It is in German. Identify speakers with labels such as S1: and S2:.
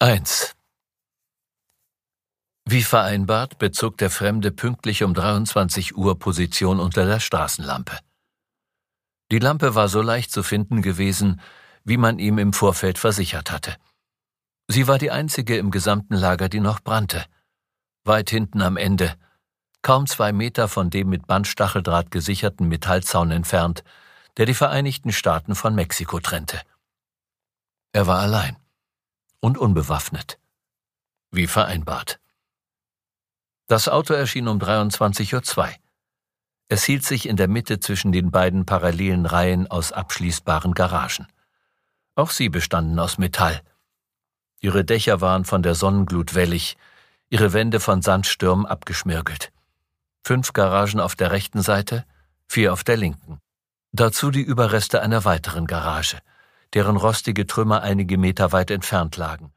S1: 1. Wie vereinbart bezog der Fremde pünktlich um 23 Uhr Position unter der Straßenlampe. Die Lampe war so leicht zu finden gewesen, wie man ihm im Vorfeld versichert hatte. Sie war die einzige im gesamten Lager, die noch brannte. Weit hinten am Ende, kaum 2 Meter von dem mit Bandstacheldraht gesicherten Metallzaun entfernt, der die Vereinigten Staaten von Mexiko trennte. Er war allein und unbewaffnet, wie vereinbart. Das Auto erschien um 23:02 Uhr. Es hielt sich in der Mitte zwischen den beiden parallelen Reihen aus abschließbaren Garagen. Auch sie bestanden aus Metall. Ihre Dächer waren von der Sonnenglut wellig, ihre Wände von Sandstürmen abgeschmirgelt. 5 Garagen auf der rechten Seite, 4 auf der linken. Dazu die Überreste einer weiteren Garage, deren rostige Trümmer einige Meter weit entfernt lagen.